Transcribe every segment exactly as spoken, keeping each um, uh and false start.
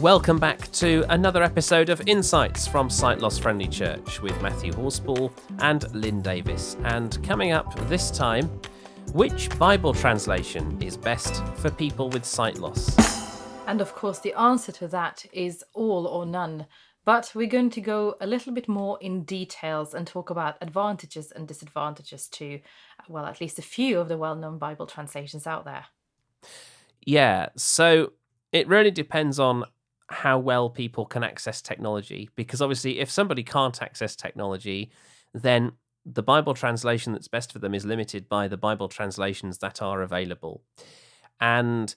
welcome back to another episode of Insights from Sight Loss Friendly Church with Matthew Horsball and Lynn Davis. And coming up this time, which Bible translation is best for people with sight loss? And of course, the answer to that is all or none. But we're going to go a little bit more in details and talk about advantages and disadvantages to, well, at least a few of the well-known Bible translations out there. Yeah, so it really depends on how well people can access technology, because obviously if somebody can't access technology, then the Bible translation that's best for them is limited by the Bible translations that are available. And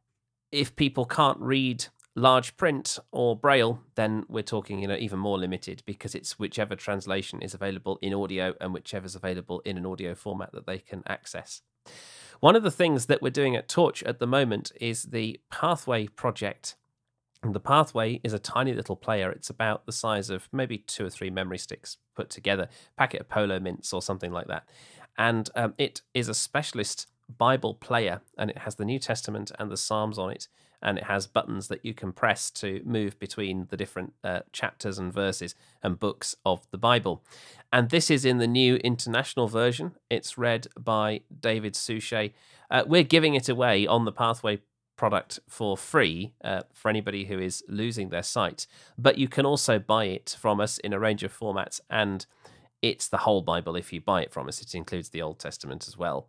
if people can't read large print or Braille, then we're talking, you know, even more limited, because it's whichever translation is available in audio and whichever's available in an audio format that they can access. One of the things that we're doing at Torch at the moment is the Pathway project. And the Pathway is a tiny little player. It's about the size of maybe two or three memory sticks put together, packet of Polo Mints or something like that. And um, it is a specialist Bible player, and it has the New Testament and the Psalms on it, and it has buttons that you can press to move between the different uh, chapters and verses and books of the Bible. And this is in the new international version. It's read by David Suchet. Uh, we're giving it away on the Pathway product for free uh, for anybody who is losing their sight, but you can also buy it from us in a range of formats, and it's the whole Bible if you buy it from us. It includes the Old Testament as well.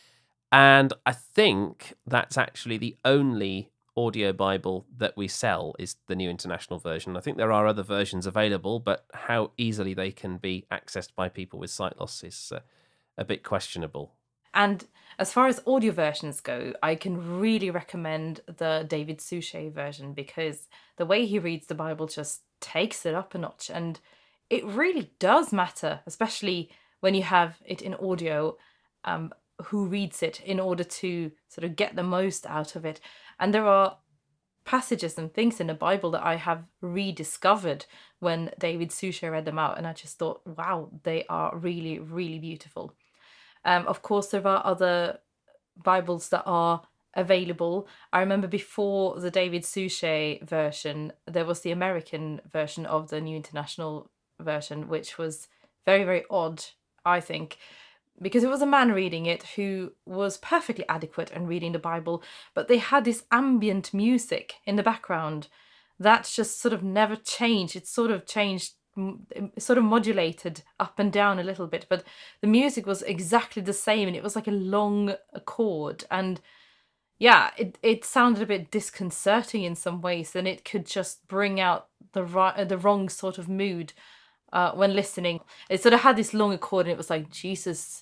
And I think that's actually the only audio Bible that we sell is the New International Version. I think there are other versions available, but how easily they can be accessed by people with sight loss is uh, a bit questionable. And as far as audio versions go, I can really recommend the David Suchet version, because the way he reads the Bible just takes it up a notch. And it really does matter, especially when you have it in audio, um, who reads it in order to sort of get the most out of it. And there are passages and things in the Bible that I have rediscovered when David Suchet read them out. And I just thought, wow, they are really, really beautiful. Um, of course, there are other Bibles that are available. I remember before the David Suchet version, there was the American version of the New International Version, which was very, very odd, I think, because it was a man reading it who was perfectly adequate in reading the Bible, but they had this ambient music in the background that just sort of never changed. It sort of changed sort of modulated up and down a little bit, but the music was exactly the same, and it was like a long chord, and yeah, it, it sounded a bit disconcerting in some ways, and it could just bring out the right, the wrong sort of mood uh, when listening. It sort of had this long chord, and it was like Jesus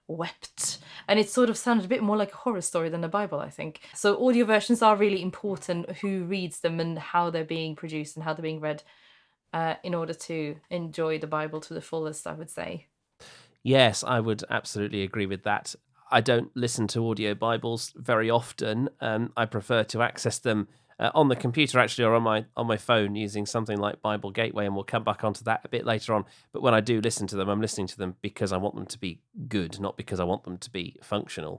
wept, and it sort of sounded a bit more like a horror story than the Bible, I think. So audio versions are really important, who reads them and how they're being produced and how they're being read, Uh, in order to enjoy the Bible to the fullest, I would say. Yes, I would absolutely agree with that. I don't listen to audio Bibles very often. Um, I prefer to access them uh, on the computer, actually, or on my on my phone using something like Bible Gateway, and we'll come back onto that a bit later on. But when I do listen to them, I'm listening to them because I want them to be good, not because I want them to be functional.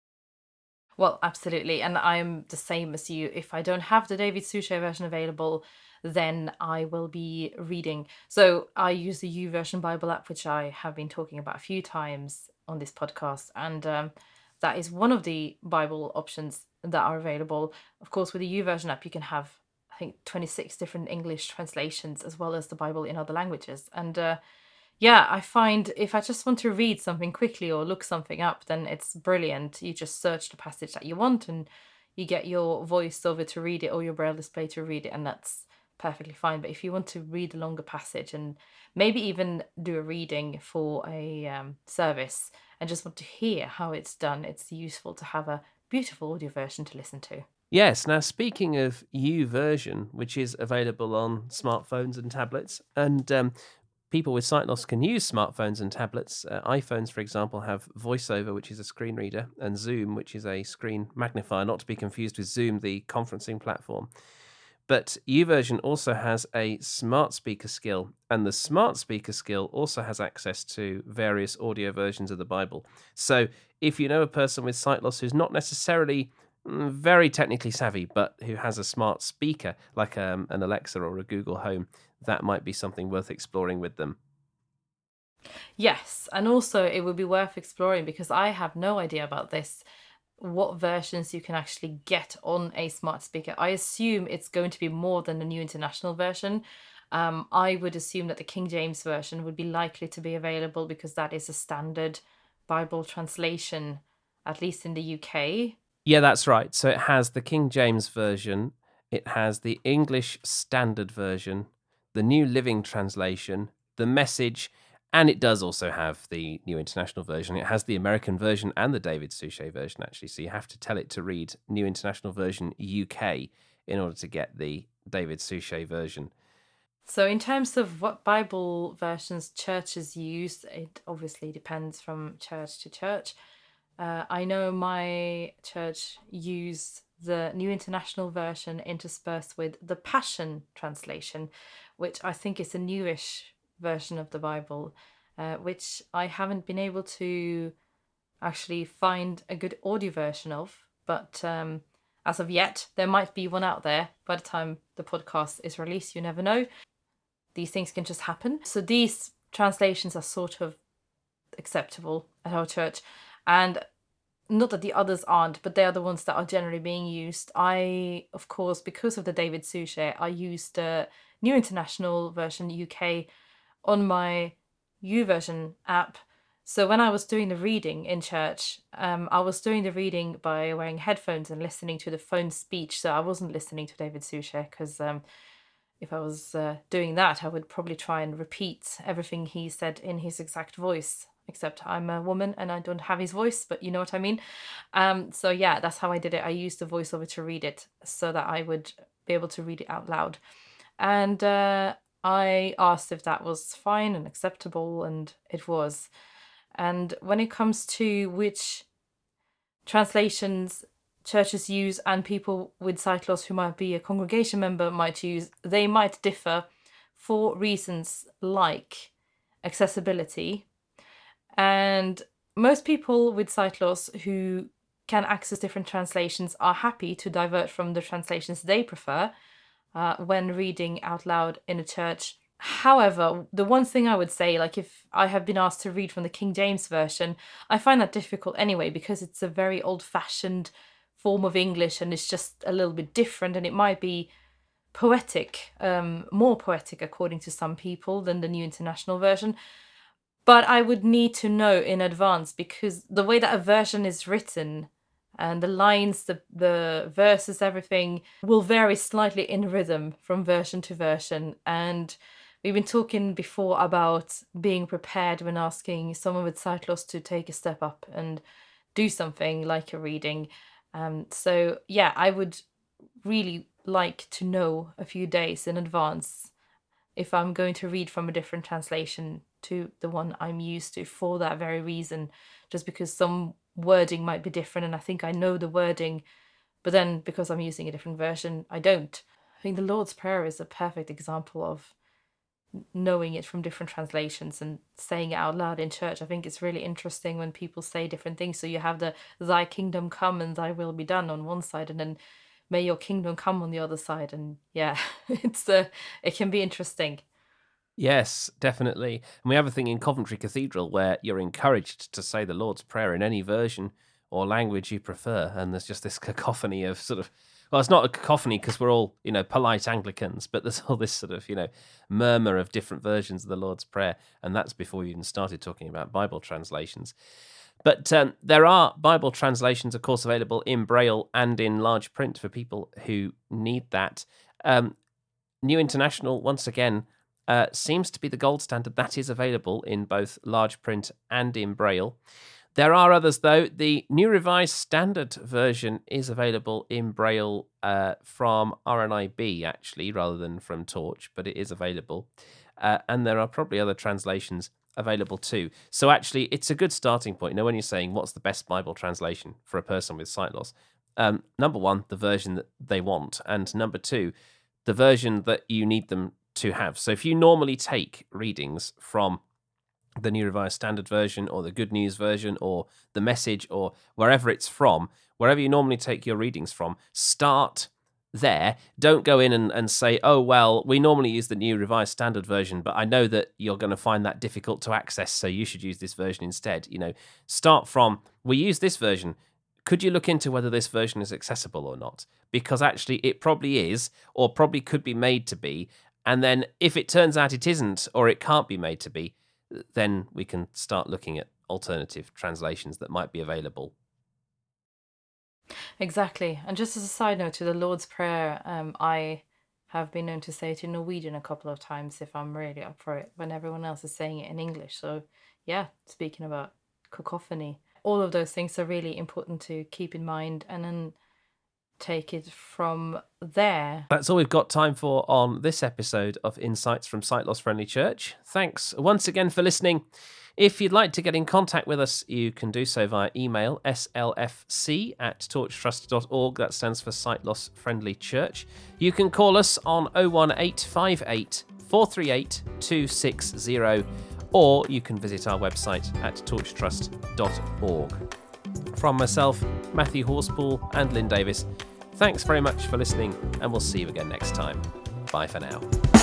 Well, absolutely. And I'm the same as you. If I don't have the David Suchet version available, then I will be reading. So I use the YouVersion Bible app, which I have been talking about a few times on this podcast. And um, that is one of the Bible options that are available. Of course, with the YouVersion app, you can have, I think, twenty-six different English translations, as well as the Bible in other languages. And uh, yeah, I find if I just want to read something quickly or look something up, then it's brilliant. You just search the passage that you want, and you get your voiceover to read it or your Braille display to read it, and that's perfectly fine. But if you want to read a longer passage and maybe even do a reading for a um, service and just want to hear how it's done, it's useful to have a beautiful audio version to listen to. Yes, now speaking of YouVersion, which is available on smartphones and tablets, and um, people with sight loss can use smartphones and tablets. Uh, iPhones, for example, have VoiceOver, which is a screen reader, and Zoom, which is a screen magnifier, not to be confused with Zoom, the conferencing platform. But YouVersion also has a smart speaker skill, and the smart speaker skill also has access to various audio versions of the Bible. So if you know a person with sight loss who's not necessarily mm, very technically savvy, but who has a smart speaker like um, an Alexa or a Google Home, that might be something worth exploring with them. Yes, and also it would be worth exploring because I have no idea about this. What versions you can actually get on a smart speaker. I assume it's going to be more than the New International Version. Um, I would assume that the King James Version would be likely to be available because that is a standard Bible translation, at least in the U K. Yeah, that's right. So it has the King James Version, it has the English Standard Version, the New Living Translation, the Message, and it does also have the New International Version. It has the American version and the David Suchet version, actually. So you have to tell it to read New International Version U K in order to get the David Suchet version. So, in terms of what Bible versions churches use, it obviously depends from church to church. Uh, I know my church used the New International Version interspersed with the Passion Translation, which I think is a newish version of the Bible, uh, which I haven't been able to actually find a good audio version of. But um, as of yet, there might be one out there by the time the podcast is released. You never know. These things can just happen. So these translations are sort of acceptable at our church. And not that the others aren't, but they are the ones that are generally being used. I, of course, because of the David Suchet, I used the New International Version U K on my YouVersion app. So when I was doing the reading in church, um, I was doing the reading by wearing headphones and listening to the phone speech. So I wasn't listening to David Suchet because um, if I was uh, doing that, I would probably try and repeat everything he said in his exact voice, except I'm a woman and I don't have his voice, but you know what I mean. Um, so yeah, that's how I did it. I used the voiceover to read it so that I would be able to read it out loud. And uh, I asked if that was fine and acceptable, and it was. And when it comes to which translations churches use and people with sight loss who might be a congregation member might use, they might differ for reasons like accessibility. And most people with sight loss who can access different translations are happy to divert from the translations they prefer uh, when reading out loud in a church. However, the one thing I would say, like if I have been asked to read from the King James Version, I find that difficult anyway because it's a very old-fashioned form of English and it's just a little bit different, and it might be poetic, um, more poetic according to some people than the New International Version. But I would need to know in advance because the way that a version is written and the lines, the, the verses, everything will vary slightly in rhythm from version to version. And we've been talking before about being prepared when asking someone with sight loss to take a step up and do something like a reading. Um, so yeah, I would really like to know a few days in advance if I'm going to read from a different translation to the one I'm used to for that very reason, just because some wording might be different and I think I know the wording, but then because I'm using a different version, I don't. I think the Lord's Prayer is a perfect example of knowing it from different translations and saying it out loud in church. I think it's really interesting when people say different things. So you have the thy kingdom come and thy will be done on one side, and then may your kingdom come on the other side. And yeah, it's uh, it can be interesting. Yes, definitely. And we have a thing in Coventry Cathedral where you're encouraged to say the Lord's Prayer in any version or language you prefer. And there's just this cacophony of sort of, well, it's not a cacophony because we're all, you know, polite Anglicans, but there's all this sort of, you know, murmur of different versions of the Lord's Prayer. And that's before we even started talking about Bible translations. But um, there are Bible translations, of course, available in Braille and in large print for people who need that. Um, New International, once again, Uh, seems to be the gold standard. That is available in both large print and in Braille. There are others, though. The New Revised Standard version is available in Braille uh, from R N I B, actually, rather than from Torch, but it is available. Uh, and there are probably other translations available too. So actually, it's a good starting point. You know, when you're saying what's the best Bible translation for a person with sight loss, um, number one, the version that they want, and number two, the version that you need them to have. So if you normally take readings from the New Revised Standard version or the Good News version or the Message or wherever it's from, wherever you normally take your readings from, start there. Don't go in and, and say, oh, well, we normally use the New Revised Standard Version, but I know that you're going to find that difficult to access, so you should use this version instead. You know, start from, we use this version. Could you look into whether this version is accessible or not? Because actually it probably is, or probably could be made to be. And then if it turns out it isn't, or it can't be made to be, then we can start looking at alternative translations that might be available. Exactly. And just as a side note to the Lord's Prayer, um, I have been known to say it in Norwegian a couple of times if I'm really up for it, when everyone else is saying it in English. So yeah, speaking about cacophony, all of those things are really important to keep in mind and then take it from there. That's all we've got time for on this episode of Insights from Sight Loss Friendly Church. Thanks once again for listening. If you'd like to get in contact with us, you can do so via email, s l f c at torchtrust dot org. That stands for Sight Loss Friendly Church. You can call us on oh one eight five eight, four three eight, two six zero, or you can visit our website at torchtrust dot org. From myself, Matthew Horspool, and Lynn Davis, thanks very much for listening, and we'll see you again next time. Bye for now.